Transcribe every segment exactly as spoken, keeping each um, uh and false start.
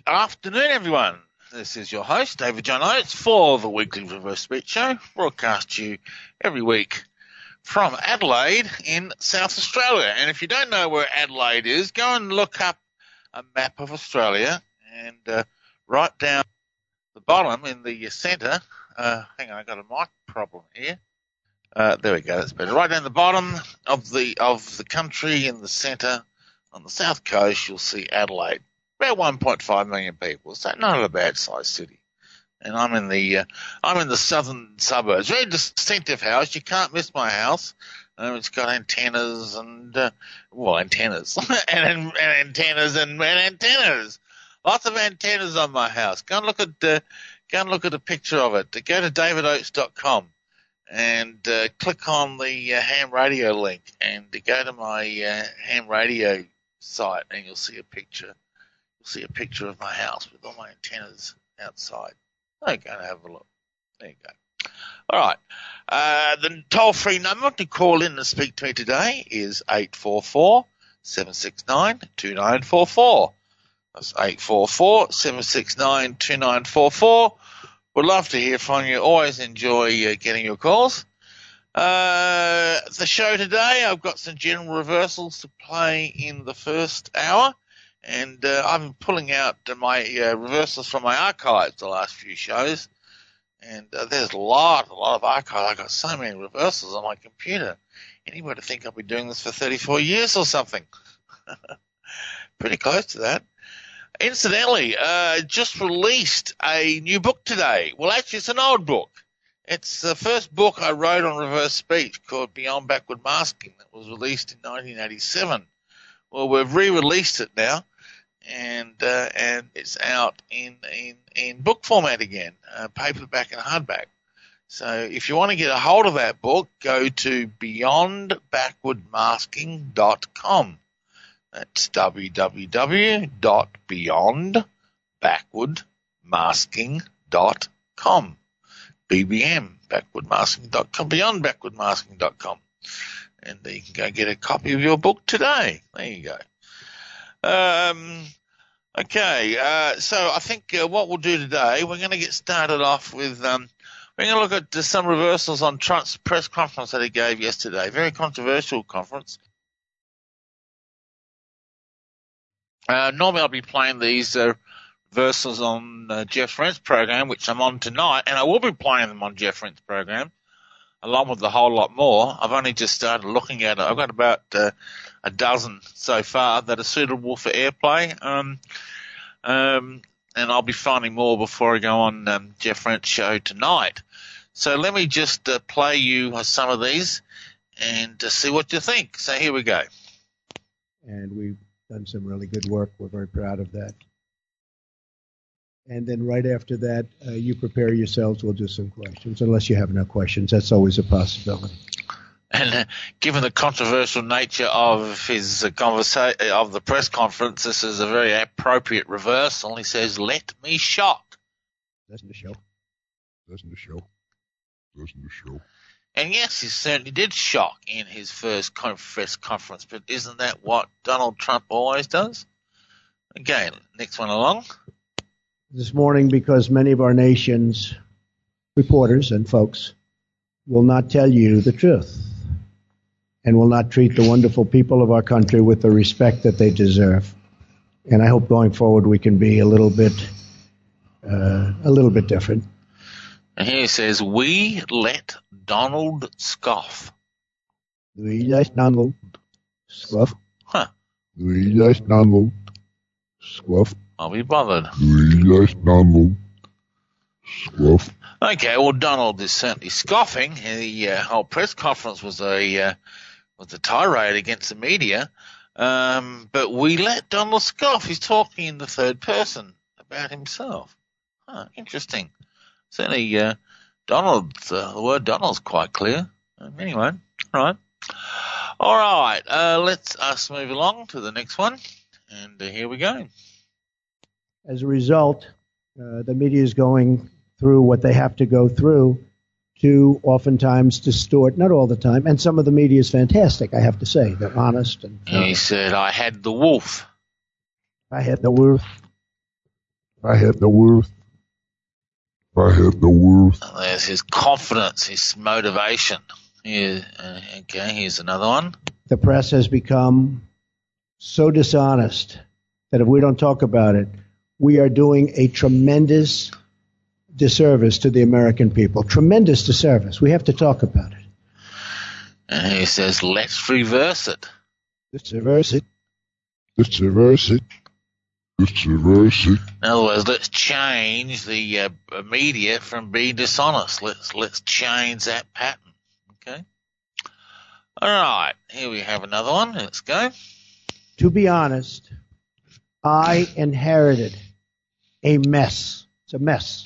afternoon, everyone. This is your host, David John Oates, for the weekly Reverse Speech Show, broadcast to you every week from Adelaide in South Australia. And if you don't know where Adelaide is, go and look up a map of Australia and uh, right down the bottom in the centre. Uh, hang on, I've got a mic problem here. Uh, there we go, that's better. Right down the bottom of the of the country in the centre on the south coast, you'll see Adelaide. About one point five million people, so not a bad sized city. And I'm in the uh, I'm in the southern suburbs. Very distinctive house. You can't miss my house. Um, it's got antennas and uh, well, antennas and, and, and antennas and, and antennas. Lots of antennas on my house. Go and look at uh, go and look at a picture of it. Go to david oates dot com and uh, click on the uh, ham radio link and go to my uh, ham radio site, and you'll see a picture. See a picture of my house with all my antennas outside. Okay, go and have a look. There you go. All right. Uh, the toll-free number to call in and speak to me today is eight four four, seven six nine, two nine four four. That's eight four four, seven six nine, two nine four four. Would love to hear from you. Always enjoy uh, getting your calls. Uh, the show today, I've got some general reversals to play in the first hour. And uh, I've been pulling out my uh, reversals from my archives the last few shows. And uh, there's a lot, a lot of archives. I've got so many reversals on my computer. Anybody think I'll be doing this for thirty-four years or something? Pretty close to that. Incidentally, uh, just released a new book today. Well, actually, it's an old book. It's the first book I wrote on reverse speech called Beyond Backward Masking that was released in nineteen eighty-seven. Well, we've re-released it now. And uh, and it's out in, in, in book format again, uh, paperback and hardback. So if you want to get a hold of that book, go to beyond backward masking dot com. That's w w w dot beyond backward masking dot com. B B M, backward masking dot com, beyond backward masking dot com. And you can go get a copy of your book today. There you go. Um, okay, uh, so I think uh, what we'll do today, we're going to get started off with, um, we're going to look at uh, some reversals on Trump's press conference that he gave yesterday. Very controversial conference. Uh, normally I'll be playing these uh, reversals on uh, Jeff Rent's program, which I'm on tonight, and I will be playing them on Jeff Rent's program, along with a whole lot more. I've only just started looking at it. I've got about uh, a dozen so far that are suitable for airplay, um, um, and I'll be finding more before I go on um, Jeff Rent's show tonight. So let me just uh, play you some of these and uh, see what you think. So here we go. And we've done some really good work. We're very proud of that. And then right after that, uh, you prepare yourselves. We'll do some questions, unless you have no questions. That's always a possibility. And uh, given the controversial nature of his uh, conversa- of the press conference, this is a very appropriate reversal. He says, "Let me shock." Doesn't the show? Doesn't the show? Doesn't the show? And yes, he certainly did shock in his first press conference, but isn't that what Donald Trump always does? Again, next one along. This morning, because many of our nation's reporters and folks will not tell you the truth and will not treat the wonderful people of our country with the respect that they deserve. And I hope going forward we can be a little bit, uh, a little bit different. And here he says, "We let Donald scoff." We let Donald scoff. Huh. We let Donald scoff. I'll be bothered. We let Donald scoff. Okay, well, Donald is certainly scoffing. The uh, whole press conference was a uh, was a tirade against the media. Um, but we let Donald scoff. He's talking in the third person about himself. Huh, interesting. Certainly, uh, Donald, uh, the word Donald's quite clear. Um, anyway, all right. All right, uh, let's us move along to the next one. And uh, here we go. As a result, uh, the media is going through what they have to go through to oftentimes distort, not all the time, and some of the media is fantastic, I have to say. They're honest. And he said, "I had the wolf." I had the wolf. If I had the worth, if I had the worth, And there's his confidence, his motivation. Here, uh, okay, here's another one. The press has become so dishonest that if we don't talk about it, we are doing a tremendous disservice to the American people. Tremendous disservice. We have to talk about it. And he says, let's reverse it. Let's reverse it. let's reverse it, let's reverse it. In other words, let's change the uh, media from being dishonest. Let's let's change that pattern. Okay. All right. Here we have another one. Let's go. To be honest, I inherited a mess. It's a mess.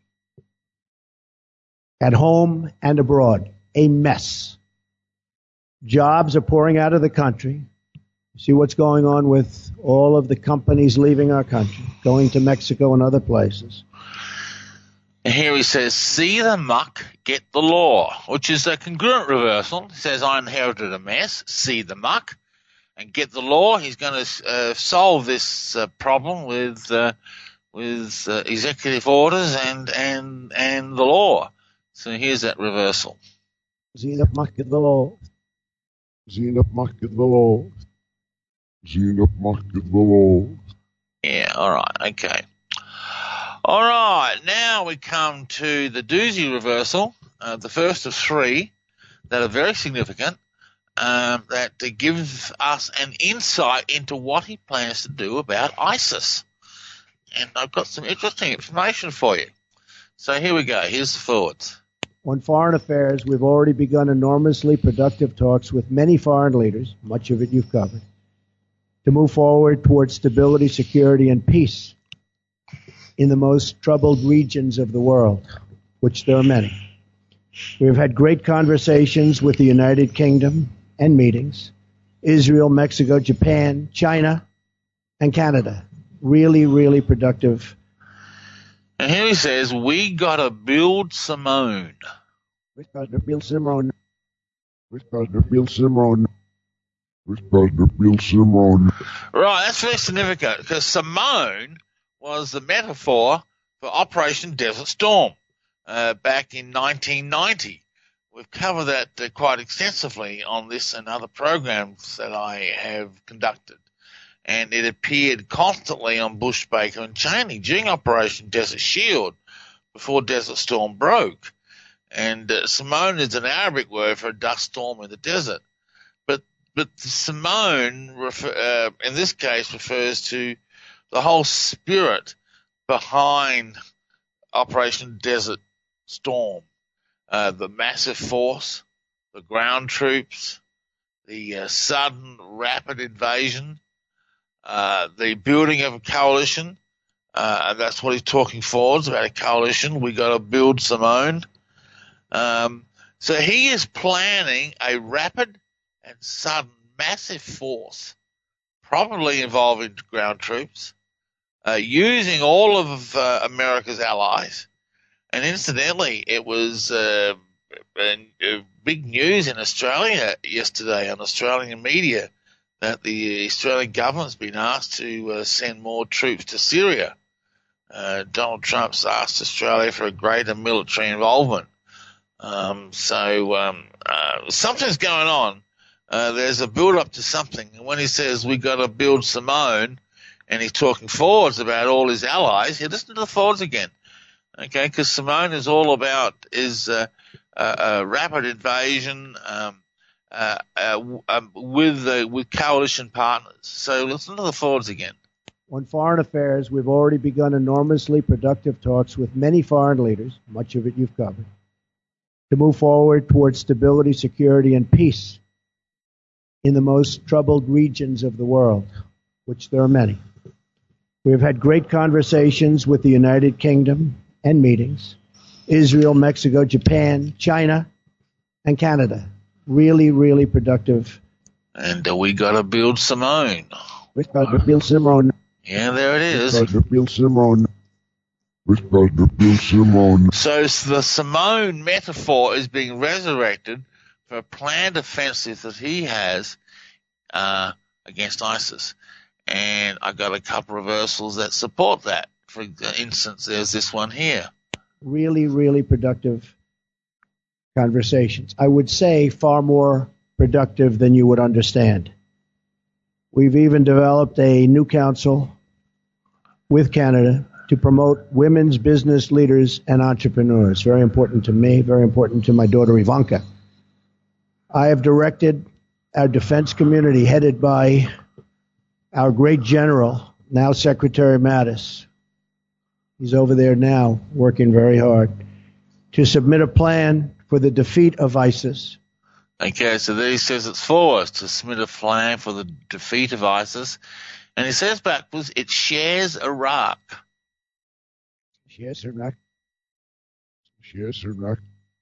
At home and abroad, a mess. Jobs are pouring out of the country. See what's going on with all of the companies leaving our country, going to Mexico and other places. And here he says, see the muck, get the law, which is a congruent reversal. He says, I inherited a mess, see the muck, and get the law. He's going to uh, solve this uh, problem with uh, with uh, executive orders and, and, and the law. So here's that reversal. See the muck, get the law. See the muck, get the law. See the muck, get the law. Yeah, all right, okay. All right, now we come to the doozy reversal, uh, the first of three that are very significant, um, that uh, give us an insight into what he plans to do about ISIS. And I've got some interesting information for you. So here we go. Here's the forwards. On foreign affairs, we've already begun enormously productive talks with many foreign leaders, much of it you've covered, to move forward towards stability, security, and peace in the most troubled regions of the world, which there are many. We have had great conversations with the United Kingdom and meetings, Israel, Mexico, Japan, China, and Canada. Really, really productive. And here he says, we got to build Simone. We've got to build Simone. We've got to build Simone. We've got to build Simone. Right, that's very significant because Simone was the metaphor for Operation Desert Storm uh, back in nineteen ninety. We've covered that uh, quite extensively on this and other programs that I have conducted. And it appeared constantly on Bush, Baker and Cheney during Operation Desert Shield before Desert Storm broke. And uh, Simone is an Arabic word for a dust storm in the desert. But but Simone, refer, uh, in this case, refers to the whole spirit behind Operation Desert Storm. Uh, the massive force, the ground troops, the uh, sudden rapid invasion, uh, the building of a coalition. Uh, and that's what he's talking forwards about, a coalition. We got to build Simone. Um, so he is planning a rapid and sudden massive force, probably involving ground troops, uh, using all of uh, America's allies. And incidentally, it was uh, uh, big news in Australia yesterday on Australian media that the Australian government's been asked to uh, send more troops to Syria. Uh, Donald Trump's asked Australia for a greater military involvement. Um, so um, uh, something's going on. Uh, there's a build-up to something. And when he says we got to build Simone, and he's talking forwards about all his allies, you listen to the forwards again. Okay, because Simone is all about is uh, uh, uh, rapid invasion um, uh, uh, um, with uh, with coalition partners. So listen to the forwards again. On foreign affairs, we've already begun enormously productive talks with many foreign leaders, much of it you've covered, to move forward towards stability, security, and peace in the most troubled regions of the world, which there are many. We have had great conversations with the United Kingdom and meetings, Israel, Mexico, Japan, China, and Canada. Really, really productive. And uh, we got to build Simone. We've got to build Simone. Yeah, there it is. We've got to build Simone. We've got to build Simone. So the Simone metaphor is being resurrected for a planned offensive that he has uh, against ISIS. And I got a couple of reversals that support that. for instance, there's this one here. Really, really productive conversations. I would say far more productive than you would understand. We've even developed a new council with Canada to promote women's business leaders and entrepreneurs. Very important to me, very important to my daughter Ivanka. I have directed our defense community, headed by our great general, now Secretary Mattis. He's over there now, working very hard, to submit a plan for the defeat of ISIS. Okay, so there he says it's for us to submit a plan for the defeat of ISIS. And he says backwards, it shares Iraq. Yes, Iraq. Yes, Iraq.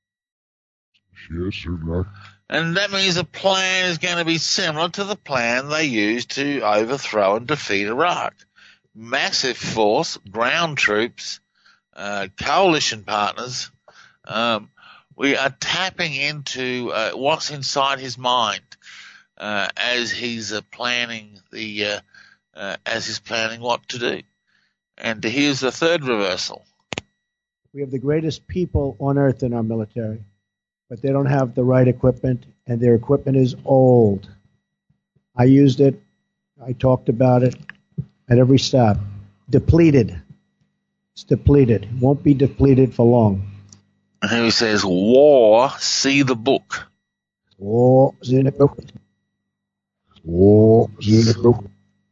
Yes, Iraq. And that means the plan is going to be similar to the plan they used to overthrow and defeat Iraq. Massive force, ground troops, uh, coalition partners. Um, we are tapping into uh, what's inside his mind uh, as he's uh, planning the uh, uh, as he's planning what to do. And here's the third reversal. We have the greatest people on earth in our military, but they don't have the right equipment, and their equipment is old. I used it. I talked about it at every stop. Depleted. It's depleted. It won't be depleted for long. And here he says, war, see the book. War, see the book. War, see the book.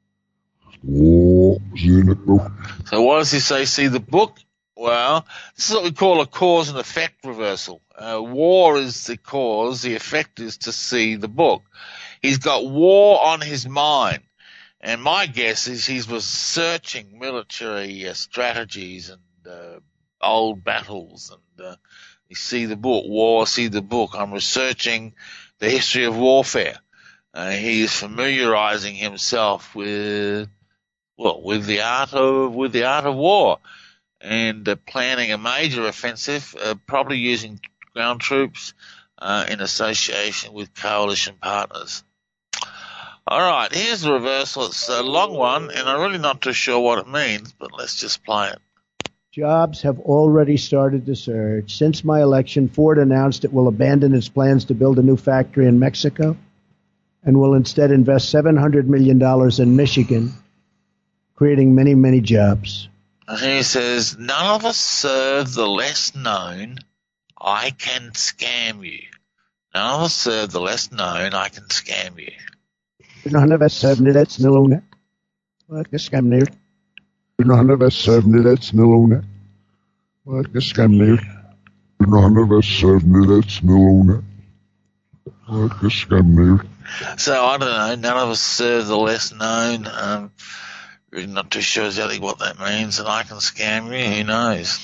War, see the book. So why does he say see the book? Well, this is what we call a cause and effect reversal. Uh, war is the cause, the effect is to see the book. He's got war on his mind. And my guess is he was searching military uh, strategies and uh, old battles. And uh, you see the book, War, see the book. I'm researching the history of warfare. Uh, he is familiarizing himself with, well, with the art of with the art of war, and uh, planning a major offensive, uh, probably using ground troops uh, in association with coalition partners. All right, here's the reversal. It's a long one, and I'm really not too sure what it means, but let's just play it. Jobs have already started to surge. Since my election, Ford announced it will abandon its plans to build a new factory in Mexico and will instead invest seven hundred million dollars in Michigan, creating many, many jobs. And he says, none of us serve the less known, I can scam you. None of us serve the less known, I can scam you. None of us serve the less known, I can scam you. None of us serve the less known, I can scam you. None of us serve the less known, I can scam you. So, I don't know, none of us serve the less known. Um, really not too sure exactly what that means, and I can scam you, who knows.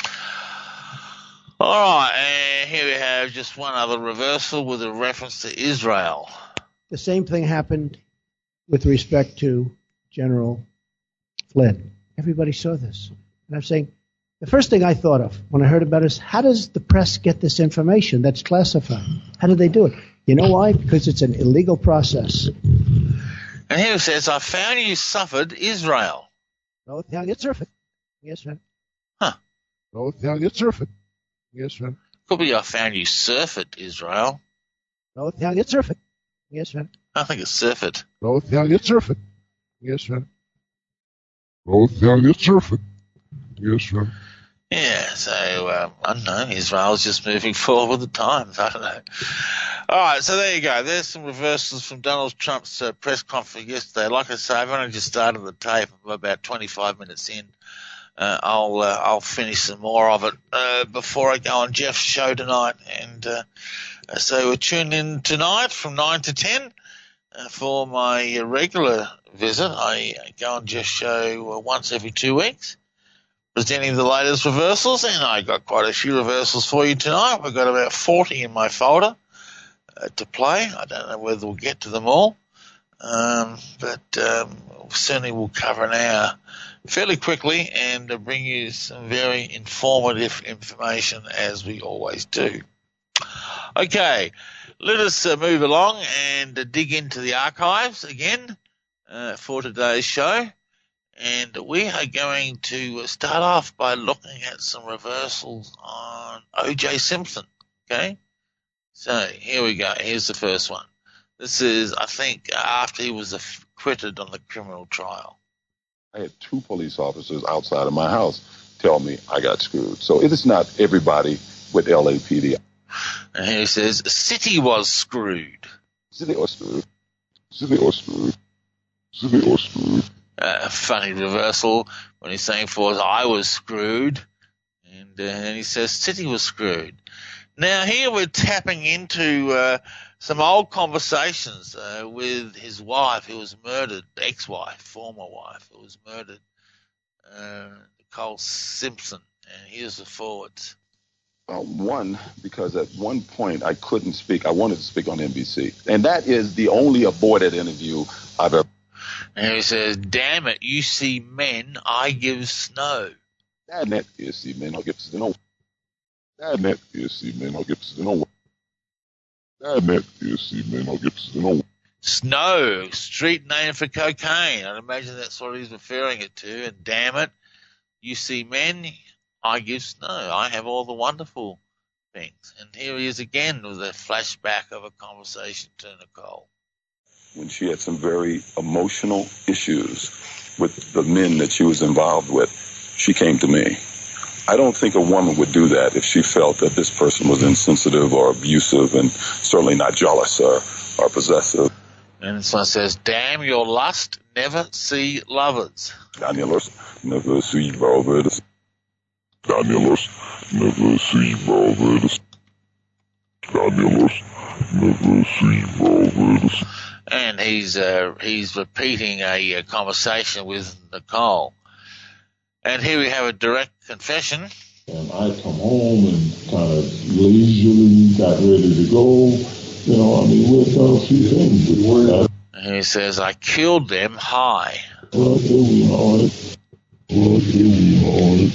All right, and here we have just one other reversal with a reference to Israel. The same thing happened with respect to General Flynn. Everybody saw this. And I'm saying, the first thing I thought of when I heard about it is, how does the press get this information that's classified? How do they do it? You know why? Because it's an illegal process. And here it says, I found you suffered Israel. Oh, yeah, it's perfect. Yes, sir. Huh. Oh, yeah, it's perfect. Yes, sir. Could be I found you surfeit Israel. Oh, yeah, it's perfect. Yes, sir. I think it's surfeit. Oh, yeah, it's perfect. Yes, sir. Oh, yeah, it's perfect. Yes, sir. Yeah, so, um, I don't know, Israel's just moving forward with the times, I don't know. All right, so there you go. There's some reversals from Donald Trump's uh, press conference yesterday. Like I say, I've only just started the tape. I'm about twenty-five minutes in. Uh, I'll uh, I'll finish some more of it uh, before I go on Jeff's show tonight. And uh, so we're tuned in tonight from nine to ten uh, for my regular visit. I go on Jeff's show uh, once every two weeks. Presenting the latest reversals, and I got quite a few reversals for you tonight. We've got about forty in my folder uh, to play. I don't know whether we'll get to them all, um, but um, certainly we'll cover an hour fairly quickly and uh, bring you some very informative information as we always do. Okay, let us uh, move along and uh, dig into the archives again uh, for today's show. And we are going to start off by looking at some reversals on O J Simpson, okay? So here we go. Here's the first one. This is, I think, after he was acquitted on the criminal trial. I had two police officers outside of my house tell me I got screwed. So it is not everybody with L A P D. And here he says, City was screwed. City was screwed. City was screwed. City was screwed. Uh, funny reversal when he's saying for I was screwed, and, uh, and he says City was screwed. Now here we're tapping into uh, some old conversations uh, with his wife who was murdered, ex-wife, former wife who was murdered, uh, Nicole Simpson. And here's the forwards. Uh, one, because at one point I couldn't speak. I wanted to speak on N B C, and that is the only aborted interview I've ever. And he says, damn it, you see men, I give snow. Damn it, you see men, I give snow. Damn it, you see men, I give snow. Damn it, you see men, I give snow. Snow, street name for cocaine. I'd imagine that's what he's referring it to. And damn it, you see men, I give snow. I have all the wonderful things. And here he is again with a flashback of a conversation to Nicole. When she had some very emotional issues with the men that she was involved with, she came to me. I don't think a woman would do that if she felt that this person was insensitive or abusive and certainly not jealous or, or possessive. And this one says, damn your lust, never see lovers. Danielus, never see lovers. Danielus, never see lovers. Danielus, never see lovers. And he's uh, he's repeating a, a conversation with Nicole. And here we have a direct confession. And I come home and kind of leisurely got ready to go. You know, I mean, we've done a few things. We were and he says, I killed them high. Well, here we are. Well, here we are.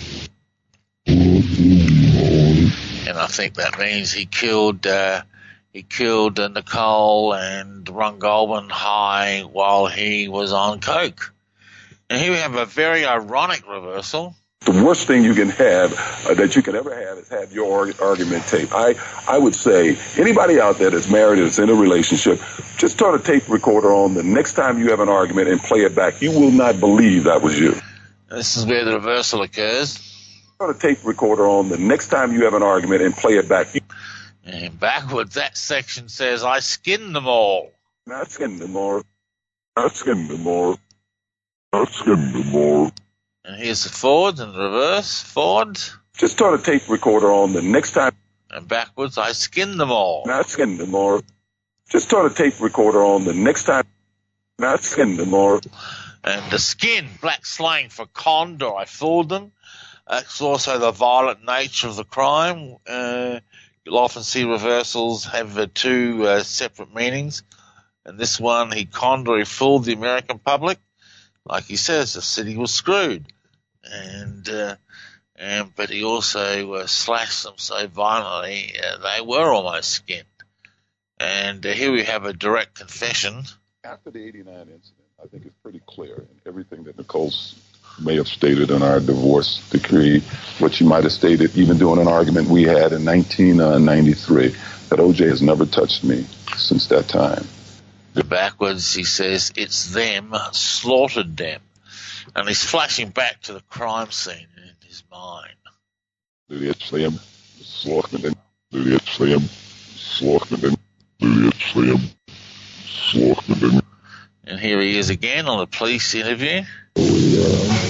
Well, here we are. And I think that means he killed... Uh, He killed uh, Nicole and Ron Goldman high while he was on coke. And here we have a very ironic reversal. The worst thing you can have, uh, that you can ever have, is have your argument tape. I, I would say anybody out there that's married or that's in a relationship, just turn a tape recorder on the next time you have an argument and play it back. You will not believe that was you. This is where the reversal occurs. Turn a tape recorder on the next time you have an argument and play it back. You And backwards, that section says, I skinned them all. Not skinned them all. Not skinned them all. Not skinned them all. And here's the forwards and the reverse. Forwards. Just turn a tape recorder on the next time. And backwards, I skinned them all. Not skinned them all. Just turn a tape recorder on the next time. Not skinned them all. And the skin, black slang for conned or I fooled them. That's also the violent nature of the crime. Uh... You'll often see reversals have uh, two uh, separate meanings. And this one, he conned or he fooled the American public. Like he says, the city was screwed. And, uh, and but he also uh, slashed them so violently uh, they were almost skinned. And uh, here we have a direct confession. After the eighty-nine incident, I think it's pretty clear in everything that Nicole's may have stated in our divorce decree, what she might have stated even during an argument we had in nineteen ninety-three, that O J has never touched me since that time. Backwards, he says, it's them, slaughtered them. And he's flashing back to the crime scene in his mind. It's them, slaughtered them. It's them, slaughtered them. It's them, slaughtered them. And here he is again on a police interview. We, uh,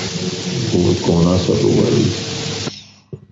we're going our separate ways.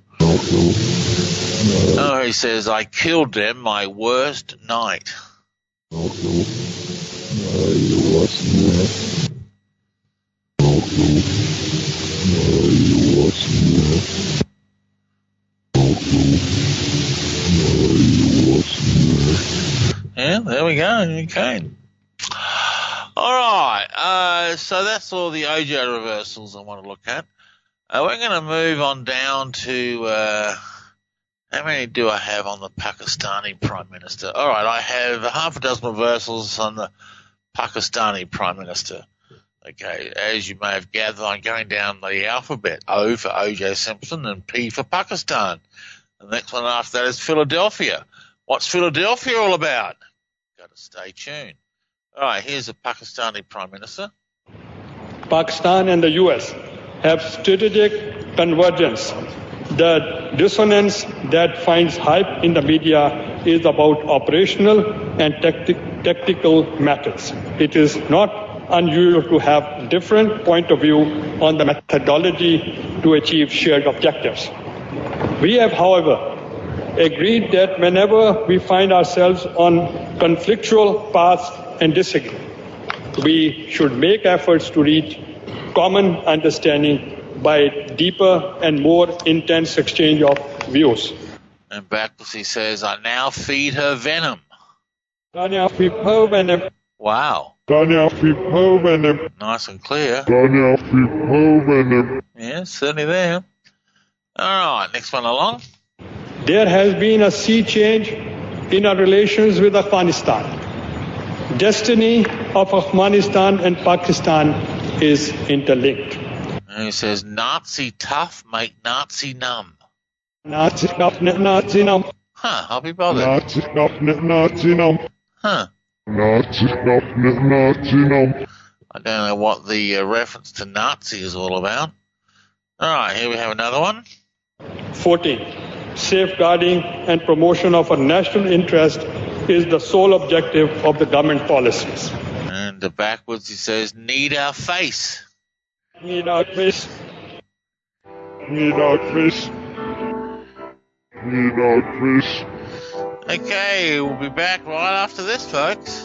Uh, oh, he says, I killed them my worst night. No, no, no, you wasn't there. No, no, no, you wasn't there. No, no, no, you wasn't there. Yeah, there we go. Okay. All right, uh, so that's all the O J reversals I want to look at. Uh, we're going to move on down to, uh, how many do I have on the Pakistani Prime Minister? All right, I have half a dozen reversals on the Pakistani Prime Minister. Okay, as you may have gathered, I'm going down the alphabet. O for O J Simpson and P for Pakistan. The next one after that is Philadelphia. What's Philadelphia all about? Got to stay tuned. All right, here's the Pakistani Prime Minister. Pakistan and the U S have strategic convergence. The dissonance that finds hype in the media is about operational and tacti- tactical matters. It is not unusual to have different point of view on the methodology to achieve shared objectives. We have, however, agreed that whenever we find ourselves on conflictual paths and disagree, we should make efforts to reach common understanding by deeper and more intense exchange of views. And backwards he says, I now feed her venom. Wow. Nice and clear. Yeah, certainly there. All right, next one along. There has been a sea change in our relations with Afghanistan. Destiny of Afghanistan and Pakistan is interlinked. And he says, Nazi tough make Nazi numb. Nazi tough, Nazi numb. Huh, I'll be bothered. Nazi tough, Nazi numb. Huh. Nazi tough, Nazi numb. I don't know what the uh, reference to Nazi is all about. All right, here we have another one. fourteen. Safeguarding and promotion of a national interest is the sole objective of the government policies. And the backwards he says, need our face. Need our face. Need our face. Need our face. Okay, we'll be back right after this, folks.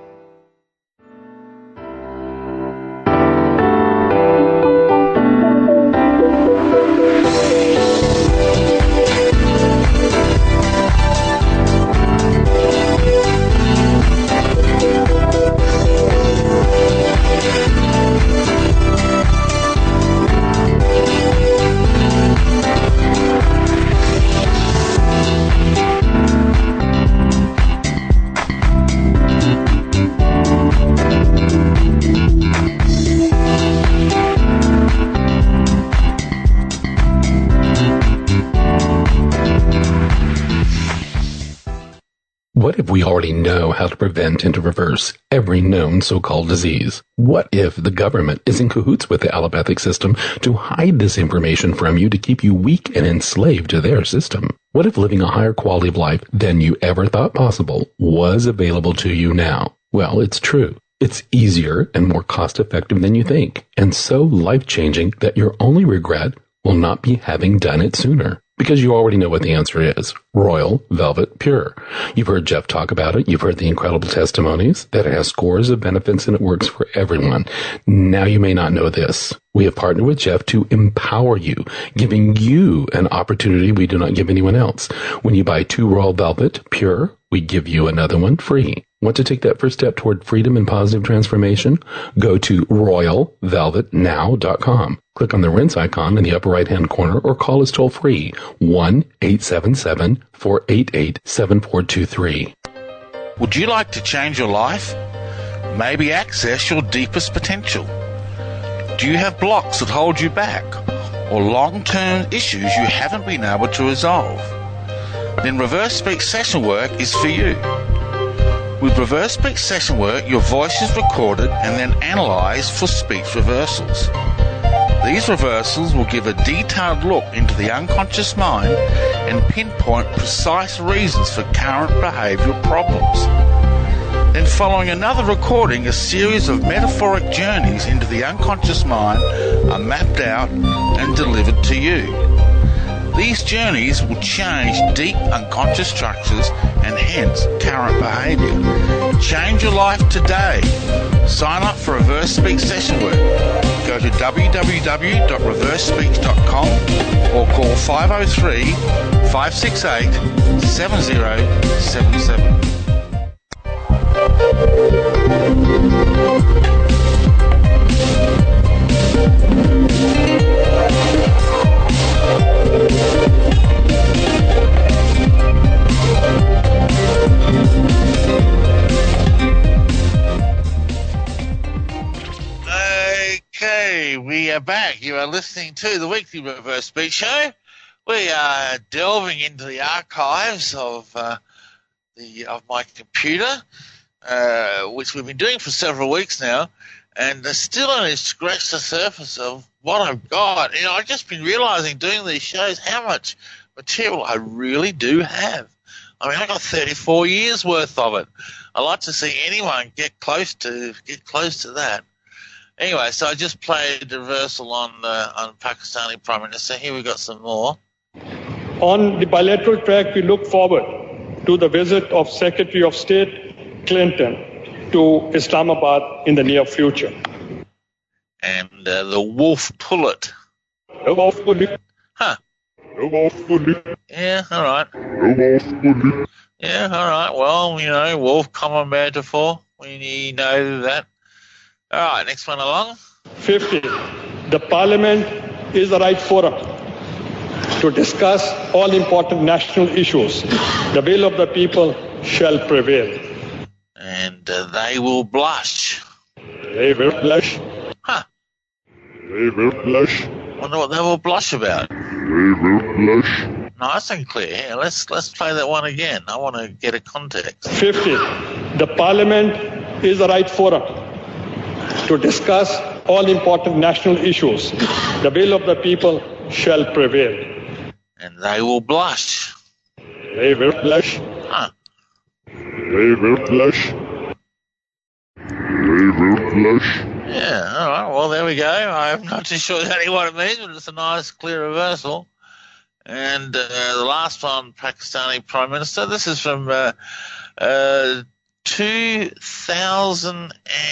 What if we already know how to prevent and to reverse every known so-called disease? What if the government is in cahoots with the allopathic system to hide this information from you to keep you weak and enslaved to their system? What if living a higher quality of life than you ever thought possible was available to you now? Well, it's true. It's easier and more cost-effective than you think, and so life-changing that your only regret will not be having done it sooner. Because you already know what the answer is. Royal Velvet Pure. You've heard Jeff talk about it. You've heard the incredible testimonies that it has scores of benefits and it works for everyone. Now you may not know this. We have partnered with Jeff to empower you, giving you an opportunity we do not give anyone else. When you buy two Royal Velvet Pure, we give you another one free. Want to take that first step toward freedom and positive transformation? Go to royal velvet now dot com. Click on the rinse icon in the upper right-hand corner or call us toll-free one eight seven seven, four eight eight, seven four two three. Would you like to change your life? Maybe access your deepest potential? Do you have blocks that hold you back? Or long-term issues you haven't been able to resolve? Then Reverse Speech Session Work is for you. With Reverse Speech Session Work, your voice is recorded and then analysed for speech reversals. These reversals will give a detailed look into the unconscious mind and pinpoint precise reasons for current behavioural problems. Then following another recording, a series of metaphoric journeys into the unconscious mind are mapped out and delivered to you. These journeys will change deep unconscious structures and hence current behaviour. Change your life today. Sign up for Reverse Speech Session Work. Go to w w w dot reverse speech dot com or call five oh three, five six eight, seven oh seven seven. Okay, we are back. You are listening to the Weekly Reverse Beat Show. We are delving into the archives of uh, the of my computer, uh, which we've been doing for several weeks now, and they're still only scratched the surface of what I've got. You know, I've just been realizing doing these shows how much material I really do have. I mean, I got thirty-four years worth of it. I'd like to see anyone get close to get close to that. Anyway, so I just played the reversal on uh, on Pakistani Prime Minister. Here we got some more. On the bilateral track, we look forward to the visit of Secretary of State Clinton to Islamabad in the near future. And uh, the wolf pullet. The wolf pullet. Huh. The wolf pullet. Yeah, all right. The wolf pullet. Yeah, all right. Well, you know, wolf, common metaphor. We know that. All right, next one along. fifty. The Parliament is the right forum to discuss all important national issues. The will of the people shall prevail. And uh, they will blush. They will blush. Huh. They will blush. Wonder what they will blush about. They will blush. Nice and clear. Yeah, let's let's play that one again. I want to get a context. fifty. The Parliament is the right forum to discuss all important national issues. The will of the people shall prevail. And they will blush. They will blush. Huh. They will blush. They will blush. Yeah, all right. Well, there we go. I'm not too sure exactly what it means, but it's a nice, clear reversal. And uh, the last one, Pakistani Prime Minister. This is from uh, uh, two thousand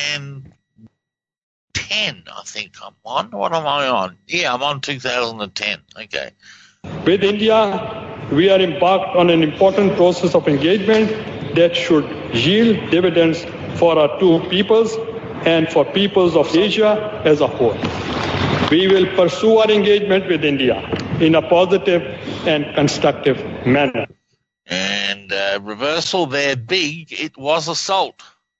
ten, I think I'm on. What am I on? Yeah, I'm on two thousand ten. Okay. With India, we are embarked on an important process of engagement that should yield dividends for our two peoples and for peoples of Asia as a whole. We will pursue our engagement with India in a positive and constructive manner. And uh, reversal there, big, it was assault.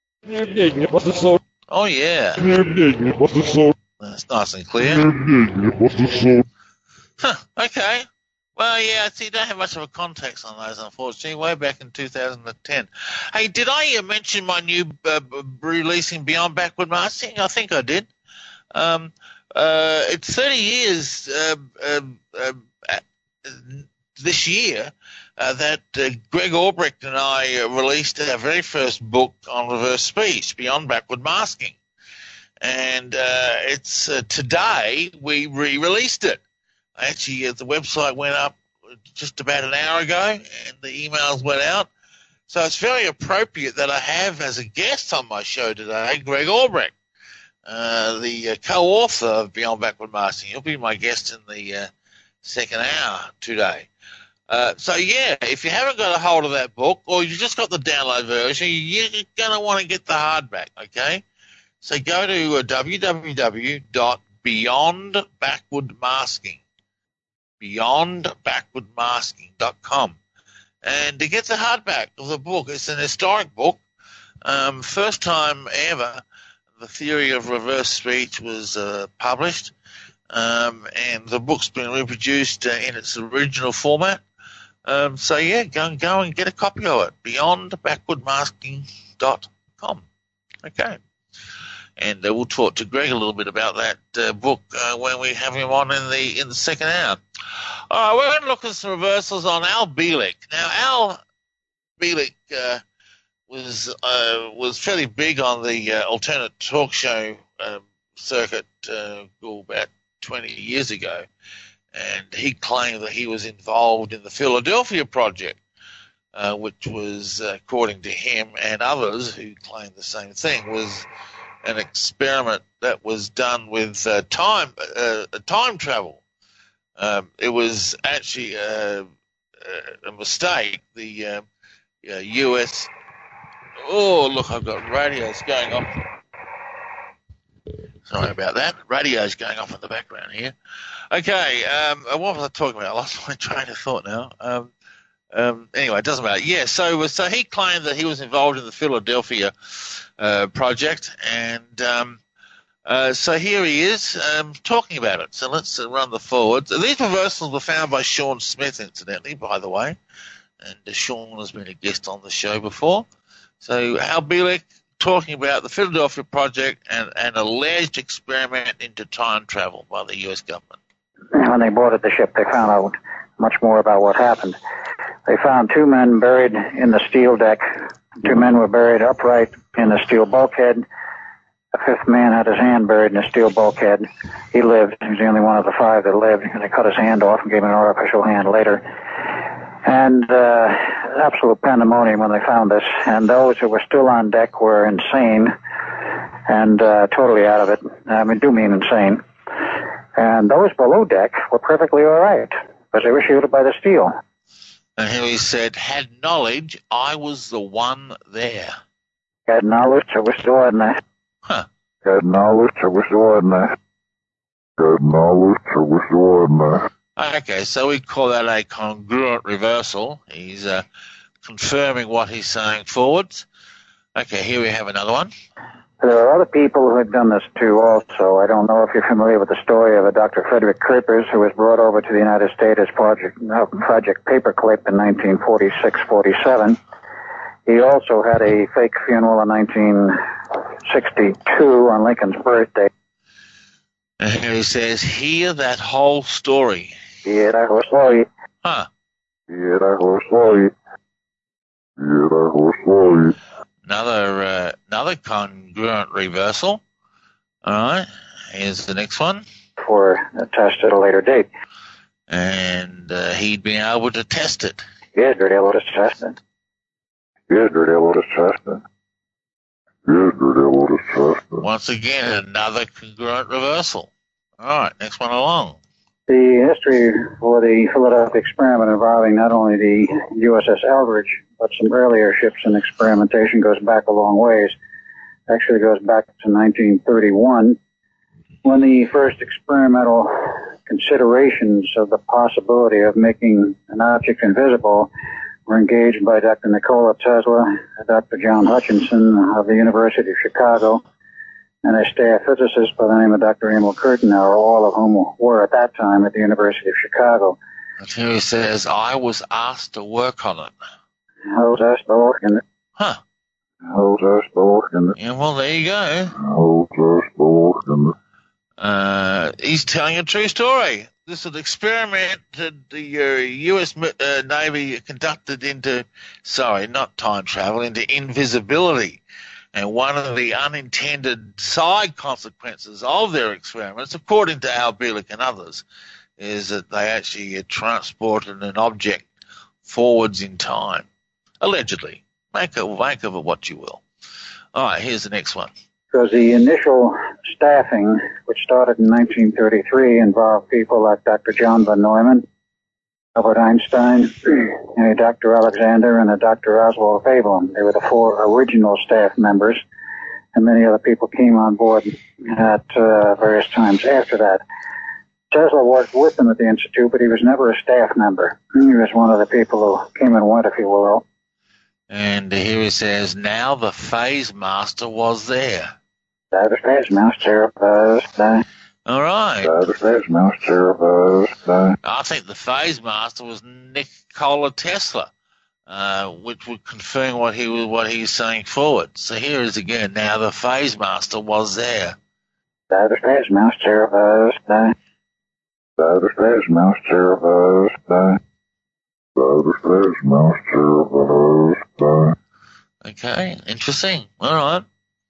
It was assault. Oh, yeah. It was assault. That's nice and clear. It was assault. Huh, okay. Well, yeah, see, you don't have much of a context on those, unfortunately, way back in two thousand ten. Hey, did I uh, mention my new uh, releasing Beyond Backward Marching? I think I did. Um, uh, it's thirty years uh, uh, uh, uh, this year uh, that uh, Greg Albrecht and I uh, released our very first book on reverse speech, Beyond Backward Masking. And uh, it's uh, today we re-released it. Actually, uh, the website went up just about an hour ago, and the emails went out. So it's very appropriate that I have as a guest on my show today, Greg Albrecht, uh, the uh, co-author of Beyond Backward Marching. He'll be my guest in the uh, second hour today. Uh, so, yeah, if you haven't got a hold of that book, or you just got the download version, you're going to want to get the hardback, okay? So go to uh, w w w dot beyond backward masking. beyond backward masking dot com, and to get the hardback of the book. It's an historic book. Um, first time ever the theory of reverse speech was uh, published, um, and the book's been reproduced uh, in its original format. Um, so, yeah, go and, go and get a copy of it, beyond backward masking dot com. Okay. And uh, we'll talk to Greg a little bit about that uh, book uh, when we have him on in the in the second hour. All right, we're going to look at some reversals on Al Bielek. Now, Al Bielek uh, was uh, was fairly big on the uh, alternate talk show uh, circuit uh, about twenty years ago, and he claimed that he was involved in the Philadelphia Project, uh, which was, uh, according to him and others who claimed the same thing, was an experiment that was done with uh, time uh, time travel. Um, it was actually uh, a mistake. The uh, uh, U S Oh, look, I've got radios going off. Sorry about that. Radio's going off in the background here. Okay, um, what was I talking about? I lost my train of thought now. Um, um, anyway, it doesn't matter. Yeah, so so he claimed that he was involved in the Philadelphia uh, project, and um, Uh, so here he is um, talking about it. So let's uh, run the forwards. These reversals were found by Sean Smith, incidentally, by the way. And uh, Sean has been a guest on the show before. So Al Bielek talking about the Philadelphia Project and an alleged experiment into time travel by the U S government. When they boarded the ship, they found out much more about what happened. They found two men buried in the steel deck. Two men were buried upright in the steel bulkhead. A fifth man had his hand buried in a steel bulkhead. He lived. He was the only one of the five that lived. And they cut his hand off and gave him an artificial hand later. And uh, absolute pandemonium when they found this. And those who were still on deck were insane and uh, totally out of it. I mean, do mean insane. And those below deck were perfectly all right, but they were shielded by the steel. And here he said, had knowledge, I was the one there. Had knowledge, I was the one there. Huh. Had knowledge, I was the one there. Had knowledge, I was the one there. Okay, so we call that a congruent reversal. He's uh, confirming what he's saying forwards. Okay, here we have another one. There are other people who have done this too also. I don't know if you're familiar with the story of a Doctor Frederick Kuipers, who was brought over to the United States as Project, uh, Project Paperclip in nineteen forty-six forty-seven. He also had a fake funeral in nineteen sixty-two on Lincoln's birthday. And here he says, hear that whole story. Yeah, that whole story. Huh. Yeah, that whole story. Yeah, that whole story. Another uh, another congruent reversal. All right. Here's the next one. For a test at a later date. And uh, he'd been able to test it. Yeah, they're able to test it. Yeah, they're able to test it. Yeah, they're able to test it. Once again, another congruent reversal. All right. Next one along. The history for the Philadelphia experiment involving not only the U S S Eldridge, but some earlier ships in experimentation goes back a long ways. Actually goes back to nineteen thirty-one, when the first experimental considerations of the possibility of making an object invisible were engaged by Doctor Nikola Tesla, Doctor John Hutchinson of the University of Chicago, and a staff physicist by the name of Doctor Emil Kurtenauer, all of whom were at that time at the University of Chicago. And here he says, I was asked to work on it. I was asked to work on it. Huh. I was asked to work on it. Yeah, well, there you go. I was asked to work on it. Uh, he's telling a true story. This is an experiment that the uh, U S Uh, Navy conducted into, sorry, not time travel, into invisibility. And one of the unintended side consequences of their experiments, according to Al Bielek and others, is that they actually transported an object forwards in time. Allegedly. Make of, make of it what you will. All right, here's the next one. Because the initial staffing, which started in nineteen thirty-three, involved people like Doctor John von Neumann, Albert Einstein, and a Doctor Alexander, and a Doctor Oswald Veblen. They were the four original staff members, and many other people came on board at uh, various times after that. Tesla worked with them at the Institute, but he was never a staff member. He was one of the people who came and went, if you will. And here he says, now the phase master was there. The phase master was there. All right. The phase master was there. I think the phase master was Nikola Tesla, uh, which would confirm what he was what he's saying forward. So here is again. Now the phase master was there. The phase master was there. The phase master was there. The phase master was there. Okay, interesting. All right.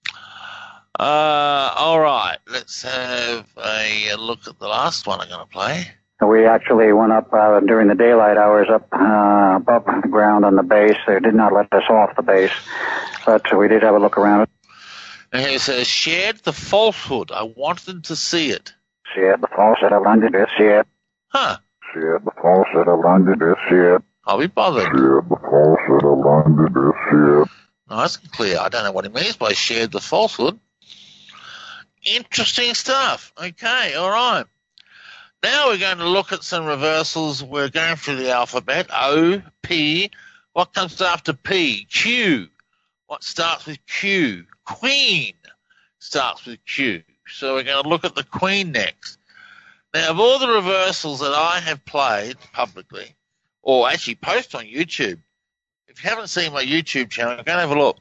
Uh, all right. Let's have a look at the last one I'm going to play. We actually went up uh, during the daylight hours up uh, above the ground on the base. They did not let us off the base, but we did have a look around it. And here it says, shared the falsehood. I wanted to see it. Shared the falsehood. I wanted to see it. Huh. Shared the falsehood. I wanted to see it. I'll be bothered. Shared the falsehood. I wanted to see it. Nice and clear. I don't know what he means by shared the falsehood. Interesting stuff. Okay, all right. Now we're going to look at some reversals. We're going through the alphabet. O, P. What comes after P? Q. What starts with Q? Queen starts with Q. So we're going to look at the Queen next. Now, of all the reversals that I have played publicly, or actually post on YouTube, if you haven't seen my YouTube channel, go and have a look.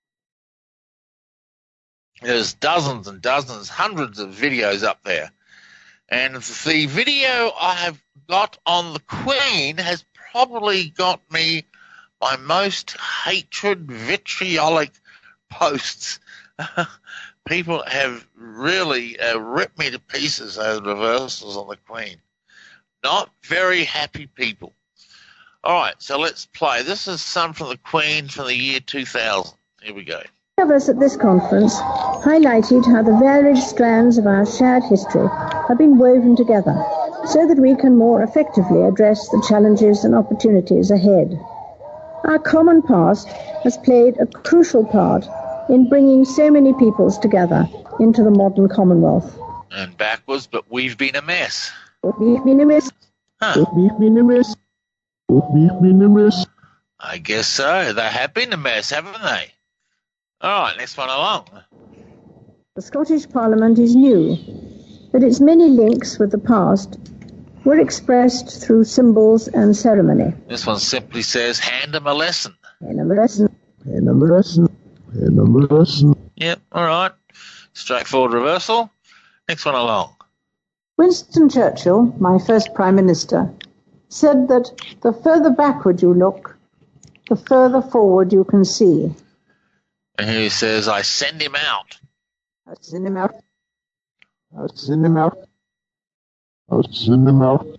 There's dozens and dozens, hundreds of videos up there. And the video I have got on the Queen has probably got me my most hatred, vitriolic posts. People have really uh, ripped me to pieces over reversals on the Queen. Not very happy people. All right, so let's play. This is some from the Queen from the year two thousand. Here we go. Of us at this conference highlighted how the varied strands of our shared history have been woven together so that we can more effectively address the challenges and opportunities ahead. Our common past has played a crucial part in bringing so many peoples together into the modern Commonwealth. And backwards, but we've been a mess. We've been a mess. Huh. We've been a mess. We've been a mess. I guess so. They have been a mess, haven't they? All right, next one along. The Scottish Parliament is new, but its many links with the past were expressed through symbols and ceremony. This one simply says, hand them a lesson. Hand them a lesson. Hand them a lesson. Hand them a lesson. Yep, all right. Straightforward reversal. Next one along. Winston Churchill, my first Prime Minister, said that the further backward you look, the further forward you can see. And here he says, I send him out. I send him out. I send him out. I send him out.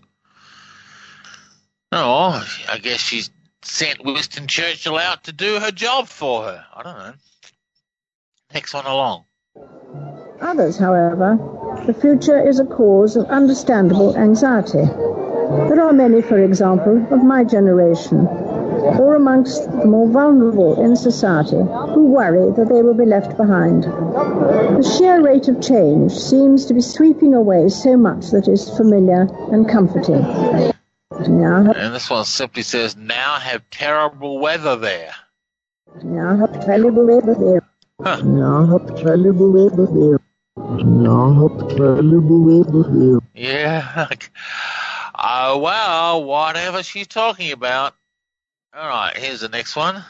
Oh, I guess she's sent Winston Churchill out to do her job for her. I don't know. Next one along. Others, however, the future is a cause of understandable anxiety. There are many, for example, of my generation, or amongst the more vulnerable in society, who worry that they will be left behind. The sheer rate of change seems to be sweeping away so much that is familiar and comforting. Now, and this one simply says, now have terrible weather there. Now have terrible weather there. Huh. Now have terrible weather there. Now have terrible weather there. Yeah. Oh, well, whatever she's talking about. All right, here's the next one.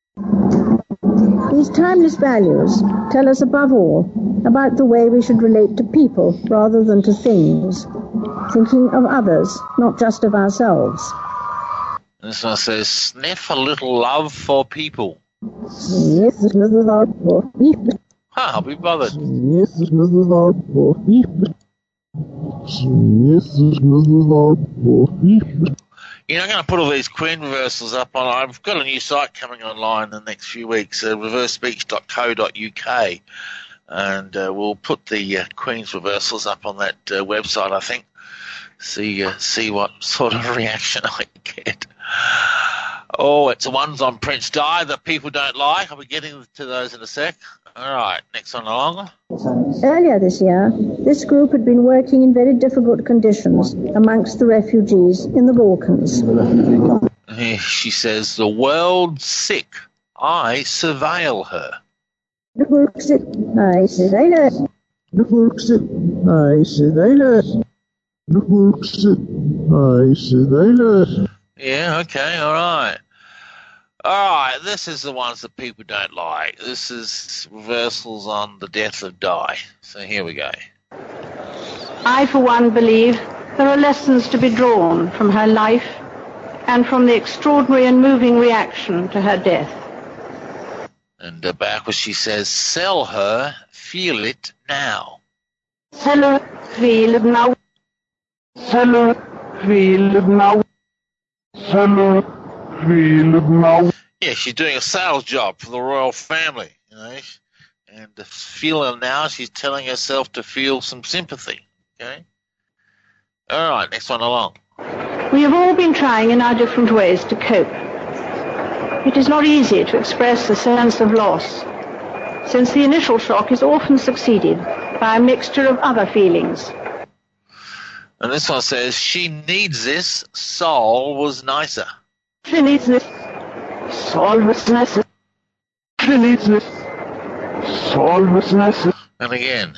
These timeless values tell us above all about the way we should relate to people rather than to things, thinking of others, not just of ourselves. This one says, sniff a little love for people. Sniff a little love for people. Huh, I'll be bothered. Sniff a little love for people. Sniff a little love for people. You know, I'm going to put all these Queen reversals up on. I've got a new site coming online in the next few weeks, uh, reverse speech dot co dot U K, and uh, we'll put the uh, Queen's reversals up on that uh, website, I think. See uh, see what sort of reaction I get. Oh, it's the ones on Prince Di that people don't like. I'll be getting to those in a sec. All right, next one along. Earlier this year, this group had been working in very difficult conditions amongst the refugees in the Balkans. She says, the world's sick. I surveil her. The world's sick. I surveil her. The world's sick. I surveil her. The world's sick. I surveil her. Yeah, okay, all right. All right, this is the ones that people don't like. This is reversals on the death of Di. So here we go. I, for one, believe there are lessons to be drawn from her life and from the extraordinary and moving reaction to her death. And uh, back where she says, sell her, feel it now. Sell her, feel it now. Sell her, feel it now. Sell her, feel it now. Yeah, she's doing a sales job for the royal family, you know. And to feel her now, she's telling herself to feel some sympathy, okay? All right, next one along. We have all been trying in our different ways to cope. It is not easy to express the sense of loss, since the initial shock is often succeeded by a mixture of other feelings. And this one says, she needs this, Sol was nicer. She needs this. Sol was nicer. She needs this. Sol was nicer. And again.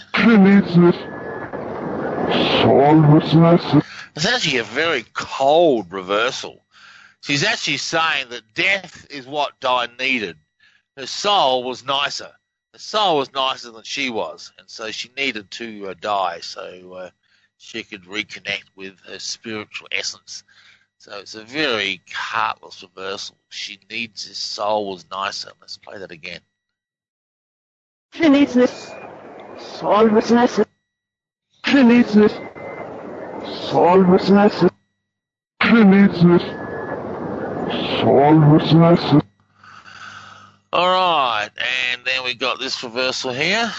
It's actually a very cold reversal. She's actually saying that death is what Di needed. Her soul was nicer. Her soul was nicer than she was, and so she needed to uh, die so uh, she could reconnect with her spiritual essence. So it's a very heartless reversal. She needs his soul was nicer. Let's play that again. She needs this. Soul was nicer. She needs this. Soul was nicer. She needs this. Soul was nicer. All right, and then we got this reversal here.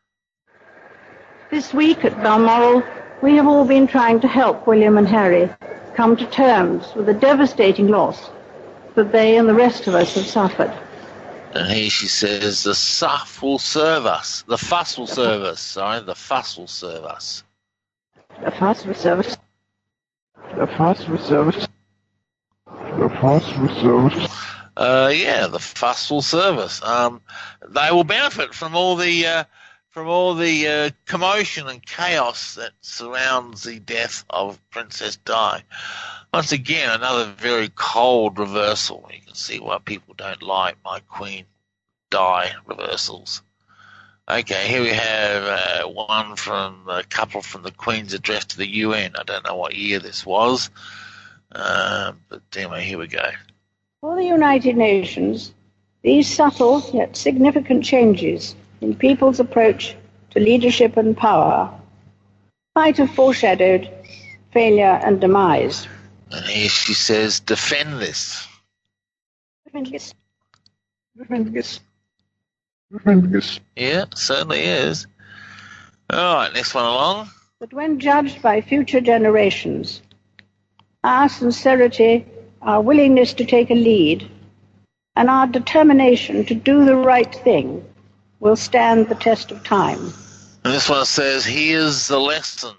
This week at Balmoral, we have all been trying to help William and Harry come to terms with the devastating loss that they and the rest of us have suffered. And here she says, the suff will serve us. The fuss will serve us. Sorry, the fuss will serve us. The fuss will serve us. The fuss will serve us. The fuss will serve us. Uh, yeah, the fuss will serve us. Um, they will benefit from all the uh, from all the uh, commotion and chaos that surrounds the death of Princess Di. Once again, another very cold reversal. You can see why people don't like my Queen Di reversals. Okay, here we have uh, one from a couple from the Queen's address to the U N. I don't know what year this was, uh, but anyway, here we go. For the United Nations, these subtle yet significant changes in people's approach to leadership and power might have foreshadowed failure and demise. And here she says, defend this. Defend this. Defend this. Defend this. Yeah, certainly is. All right, next one along. But when judged by future generations, our sincerity, our willingness to take a lead, and our determination to do the right thing will stand the test of time. And this one says, here's the lessons.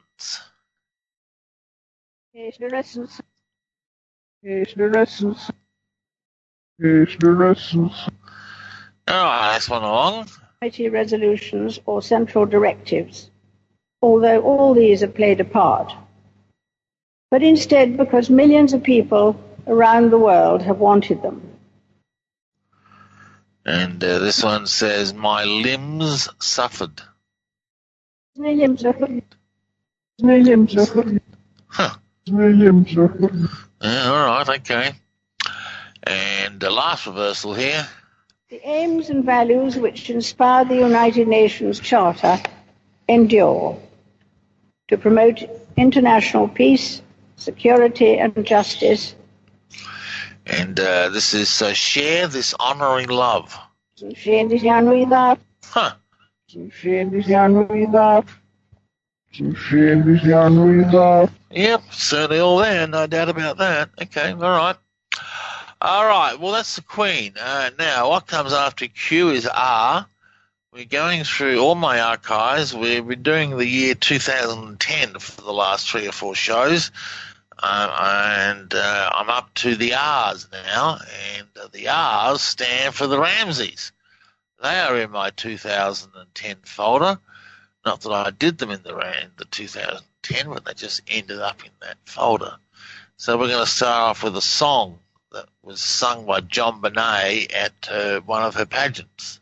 Here's the lessons. Here's the lessons. Here's the lessons. All right, next one along. Mighty resolutions or central directives, although all these have played a part. But instead, because millions of people around the world have wanted them. And uh, this one says, my limbs suffered. My limbs suffered. My limbs suffered. Huh. My limbs suffered. Yeah, all right, okay. And the last reversal here. The aims and values which inspire the United Nations Charter endure to promote international peace, security, and justice. And uh, this is uh, share this honoring love. Share this honoring love. Huh. Share this honoring love. Share this honoring love. Yep, certainly all there, no doubt about that. Okay, all right. All right, well, that's the Queen. Uh, now, what comes after Q is R. We're going through all my archives. We're, we're doing the year two thousand ten for the last three or four shows. Uh, and uh, I'm up to the R's now, and uh, the R's stand for the Ramsays. They are in my two thousand ten folder. Not that I did them in the, in the two thousand ten, but they just ended up in that folder. So we're going to start off with a song that was sung by John Bonet at uh, one of her pageants.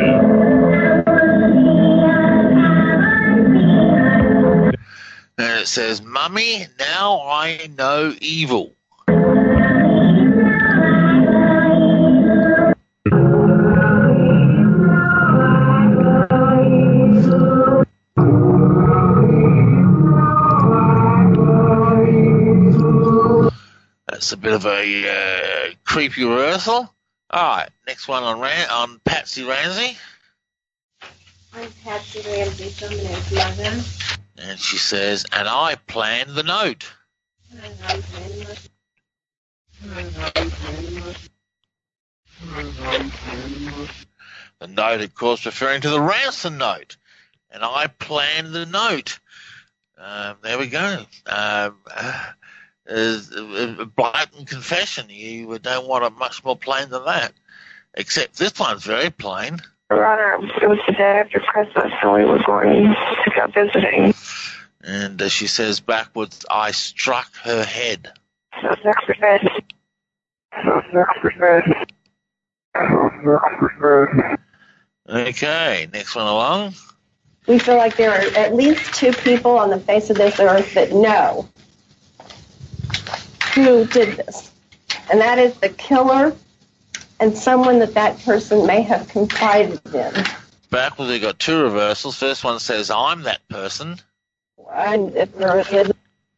And it says, Mummy, now I know evil. That's a bit of a uh, creepy rehearsal. All right, next one on Ran- on Patsy Ramsey. I'm Patsy Ramsey from Mother. And she says, and I planned the note. The note, of course, referring to the ransom note. And I planned the note. Um, there we go. Um, uh, a blatant confession. You don't want it much more plain than that. Except this one's very plain. Your Honor, it was the day after Christmas, and we were going to go visiting. And uh, she says backwards, I struck her head. So Zuckerberg. So Zuckerberg. Okay, next one along. We feel like there are at least two people on the face of this earth that know who did this. And that is the killer and someone that that person may have confided in. Backwards, we've got two reversals. First one says, I'm that person. One, if there is.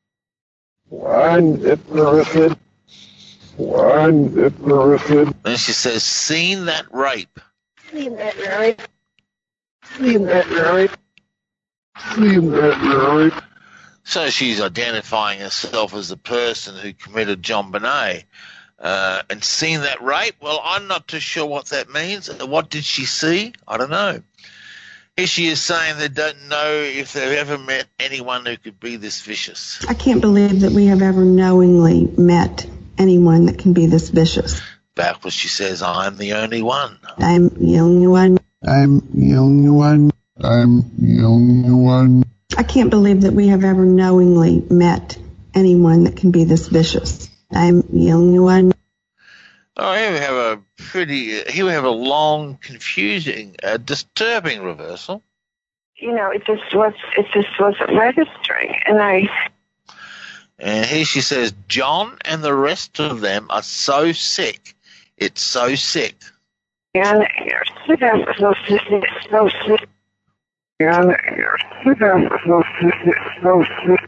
One, if there is. One, if there is. Then she says, seen that rape. Seen that rape. Seen that rape. Seen that rape. So she's identifying herself as the person who committed John Bonet. Uh, and seen that rape? Well, I'm not too sure what that means. What did she see? I don't know. Here she is saying they don't know if they've ever met anyone who could be this vicious. I can't believe that we have ever knowingly met anyone that can be this vicious. Backwards, she says, I'm the only one. I'm the only one. I'm the only one. I'm the only one. I can't believe that we have ever knowingly met anyone that can be this vicious. I'm the only one. Oh, here we have a pretty, here we have a long, confusing, uh, disturbing reversal. You know, it just was, it just wasn't registering, and I. And here she says, John and the rest of them are so sick. It's so sick. And you're sick, so sick, so sick. And you're sick, so sick, so sick.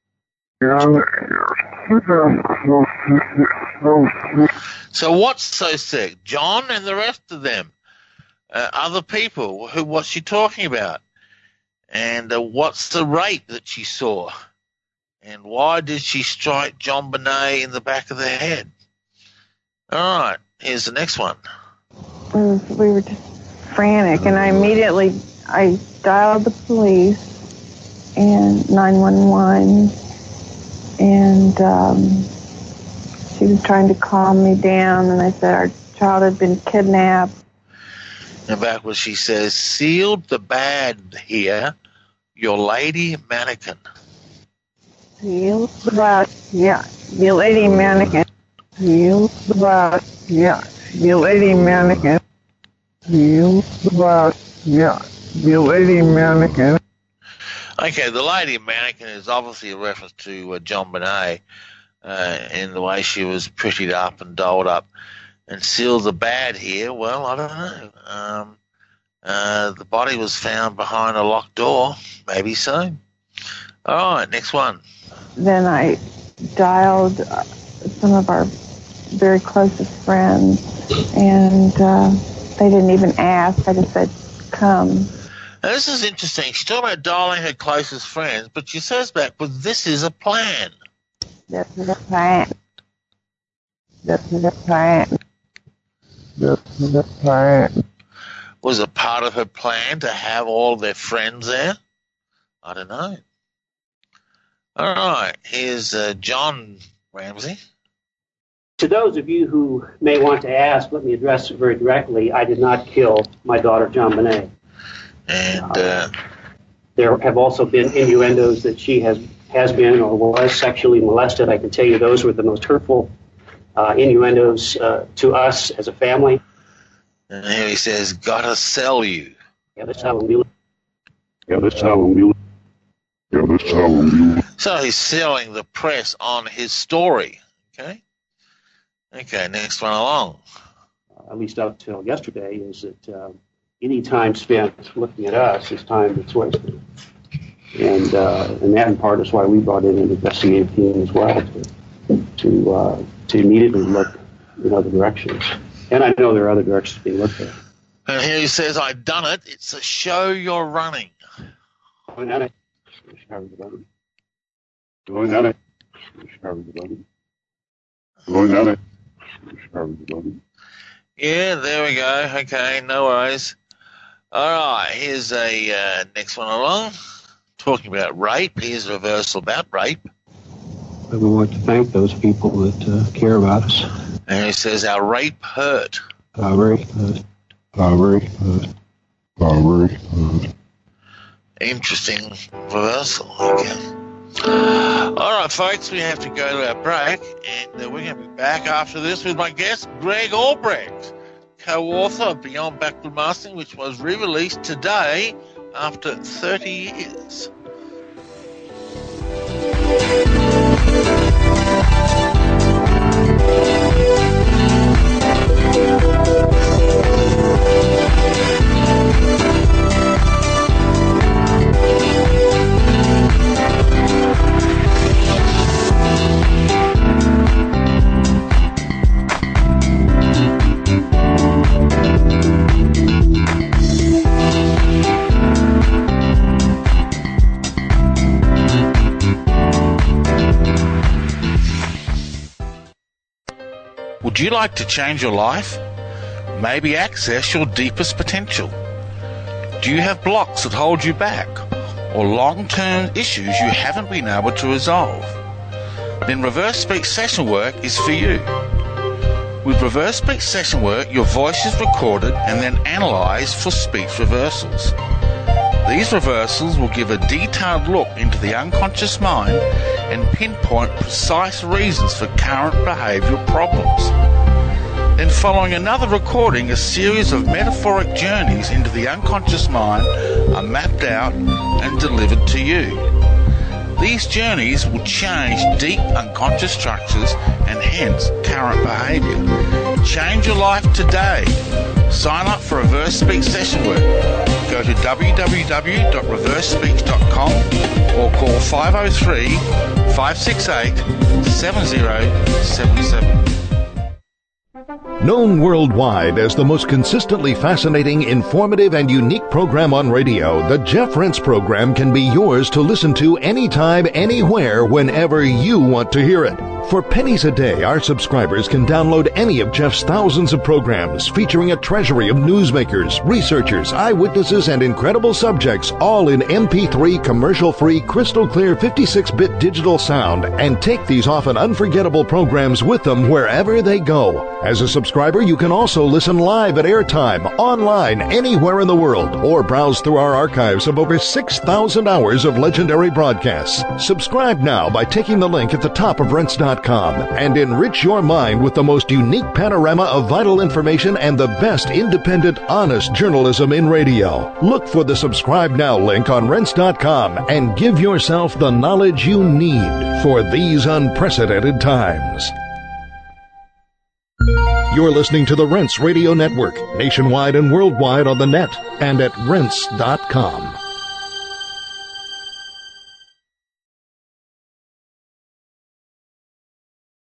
So what's so sick? John and the rest of them, uh, other people. Who? What's she talking about? And uh, what's the rape that she saw? And why did she strike John Bonet in the back of the head? All right, here's the next one. We were just frantic, and I immediately I dialed the police and nine one one. And um, she was trying to calm me down, and I said our child had been kidnapped. And backwards she says, sealed the bad here, your lady mannequin. Sealed the bad, yeah, your lady mannequin. Sealed the bad, yeah, your lady mannequin. Sealed the bad, yeah, your lady mannequin. Okay, the lady mannequin is obviously a reference to uh, John Bonet uh, in the way she was prettied up and dolled up. And sealed the bad here, well, I don't know. Um, uh, the body was found behind a locked door. Maybe so. All right, next one. Then I dialed uh, some of our very closest friends, and uh, they didn't even ask. I just said, come. Now, this is interesting. She's talking about dialing her closest friends, but she says back, but this is a plan. This is a plan. This is a plan. This is a plan. Was it part of her plan to have all their friends there? I don't know. All right, here's uh, John Ramsey. To those of you who may want to ask, let me address it very directly. I did not kill my daughter, John Bonet. And uh, there have also been innuendos that she has, has been or was sexually molested. I can tell you those were the most hurtful uh, innuendos uh, to us as a family. And here he says, gotta sell you. Yeah, that's how we live. Yeah, that's how we live. Yeah, that's how we live. So he's selling the press on his story. Okay. Okay, next one along. Uh, at least up till yesterday, is that uh, any time spent looking at us is time that's wasted. And uh, and that in part is why we brought in an investigative team as well to to, uh, to immediately look in other directions. And I know there are other directions being looked at. And here he says, I've done it. It's a show you're running. Going at it. Going at it. Going at it. Yeah, there we go. Okay, no worries. All right, here's a uh, next one along. Talking about rape. Here's a reversal about rape. We want to thank those people that uh, care about us. And he says, our rape hurt. Our rape hurt. Our rape hurt. Oh, very good. Interesting reversal again. All right, folks, we have to go to our break, and uh, we're going to be back after this with my guest, Greg Albrecht, co-author of Beyond Backward Mastering, which was re-released today after thirty years. Would you like to change your life? Maybe access your deepest potential? Do you have blocks that hold you back, or long-term issues you haven't been able to resolve? Then Reverse Speech Session Work is for you. With Reverse Speech Session Work, your voice is recorded and then analysed for speech reversals. These reversals will give a detailed look into the unconscious mind and pinpoint precise reasons for current behavioural problems. Then following another recording, a series of metaphoric journeys into the unconscious mind are mapped out and delivered to you. These journeys will change deep unconscious structures and hence current behaviour. Change your life today. Sign up for Reverse Speech Session Work. Go to w w w dot reverse speech dot com or call five oh three, five six eight, seven oh seven seven. Known worldwide as the most consistently fascinating, informative, and unique program on radio, the Jeff Rense program can be yours to listen to anytime, anywhere, whenever you want to hear it. For pennies a day, our subscribers can download any of Jeff's thousands of programs featuring a treasury of newsmakers, researchers, eyewitnesses, and incredible subjects, all in M P three commercial-free, crystal-clear fifty-six bit digital sound, and take these often unforgettable programs with them wherever they go. As a subscriber, you can also listen live at airtime, online, anywhere in the world, or browse through our archives of over six thousand hours of legendary broadcasts. Subscribe now by taking the link at the top of rense dot com and enrich your mind with the most unique panorama of vital information and the best independent, honest journalism in radio. Look for the Subscribe Now link on rense dot com and give yourself the knowledge you need for these unprecedented times. You're listening to the Rense Radio Network, nationwide and worldwide on the net and at rense dot com.